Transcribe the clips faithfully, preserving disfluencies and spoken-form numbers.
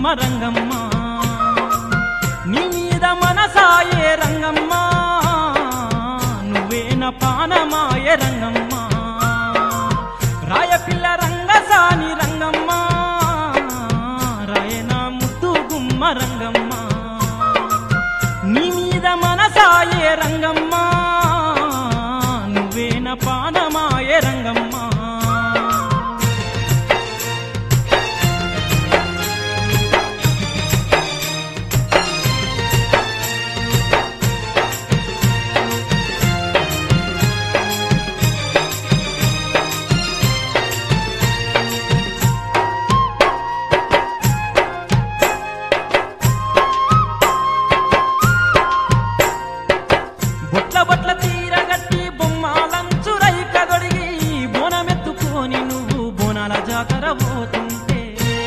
రంగమ్మ నీ మీద మనసాయే రంగమ్మ నువ్వేన పానమాయే రంగమ్మ రాయపిల్ల రంగసాని రంగమ్మ రాయన ముద్దు గుమ్మ రంగమ్మ నీ మీద మనసాయే రంగమ్మ నువ్వేన పానమాయే రంగమ్మ బొట్ల బొట్ల తీరగట్టి బొమ్మాలంచురై కదొడిగి బోనమెత్తుకొని నువ్వు బోనాల జాతర పోతుంటే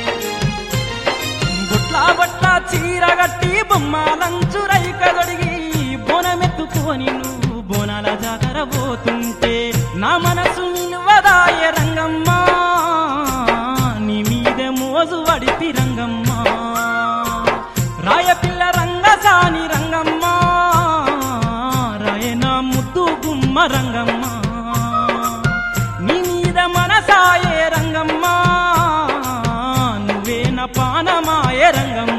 బొట్ల బొట్ల చీరగట్టి బొమ్మాలంచురై కదొడిగి బోనమెత్తుకొని నువ్వు బోనాల జాతర పోతుంటే నా మనసు నిలువదాయ రంగమ్మ నీ మీదే మోజు వడిపి రంగమ్మ రాయపిల్ల రంగసాని రంగమ్మ ముద్దు గుమ్మ రంగమ్మ నీ మీద మనసాయే రంగమ్మ నువ్వేన పానమాయే రంగమ్మ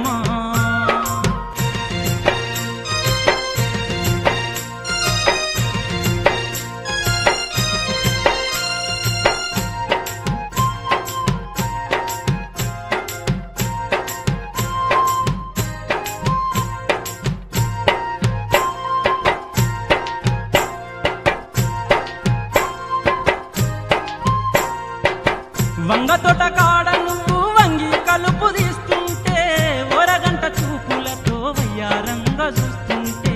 వంగ తోట కాడ నువ్వు వంగి కలుపు తీస్తుంటే ఒరగంట చూపులతో వయ్యారంగ చూస్తుంటే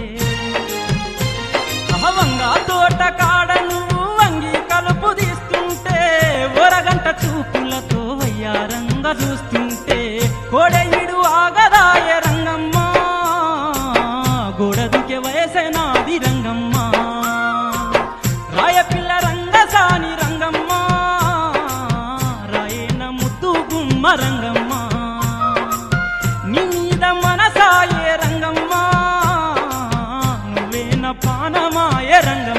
వంగ తోట కాడ నువ్వు వంగి కలుపు తీస్తుంటే ఒరగంట చూపులతో వయ్యారంగ చూస్తుంటే కోడయిడు ఆగదాయ రంగమ్మ గోడదుకే వయసే నాది రంగమ్మ రాయపిల్ల రంగసాని రంగమ్మ రంగమ్మ నీ మీద మనసాయే రంగమ్మ నువ్వేన పానమాయే రంగమ్మ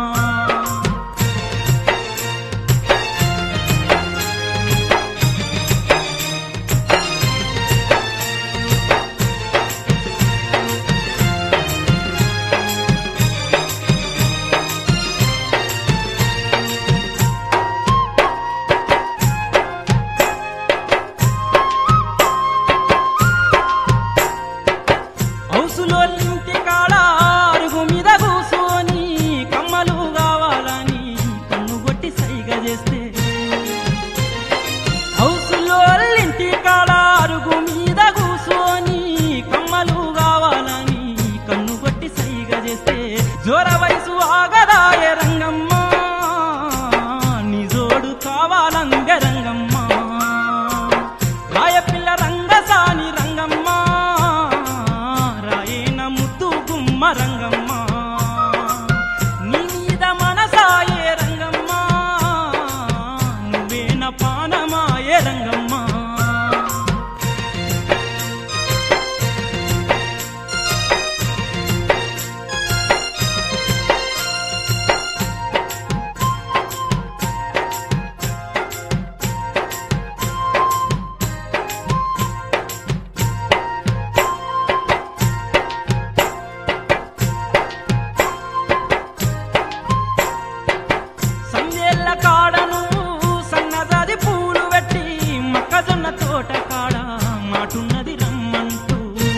హౌసులోలింటి కాడ అరుగు మీద కూసోని కమ్మలు కావాలని కన్ను కొట్టి సైగ చేస్తే హౌసులోలింటి కాడ అరుగు మీద కూసోని కమ్మలు కావాలని కన్ను కొట్టి సైగ చేస్తే జోర వయసు ఆగదాయ రంగమ్మ నీ జోడు కావాలంగ రంగమ్మ రాయపిల్ల రంగసాని రంగమ్మ రంగమ్మ నీ మీద మనసాయే రంగమ్మ నువ్వేన పానమాయే రంగమ్మ కాడను సన్నజాజి పూలు పెట్టి మొక్కజొన్న తోట కాడ మాటున్నది రమ్మంటూ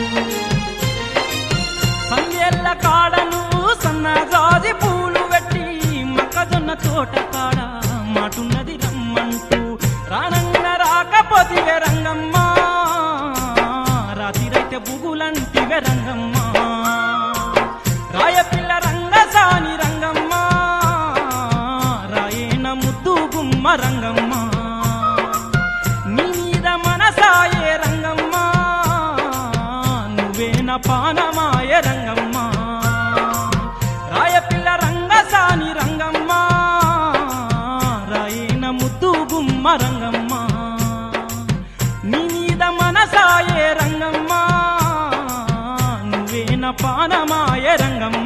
సంధ్యల్ల కాడను సన్నజాజి పూలు పెట్టి మొక్కజొన్న తోట కాడ మాటున్నది రమ్మంటూ రానంగ రాకపోతివే రంగమ్మ రాతిరైతే బుగులంటివే రంగమ్మ రాయపిల్ల రంగసాని రంగమ్మ ముద్దు గుమ్మ రంగమ్మ నీ మీద మనసాయే రంగమ్మ నువ్వేన పానమాయే రంగమ్మ రాయపిల్ల రంగసాని రంగమ్మ రాయన ముద్దు గుమ్మ రంగమ్మ నీ మీద మనసాయే బాణమాయ రంగమ్మ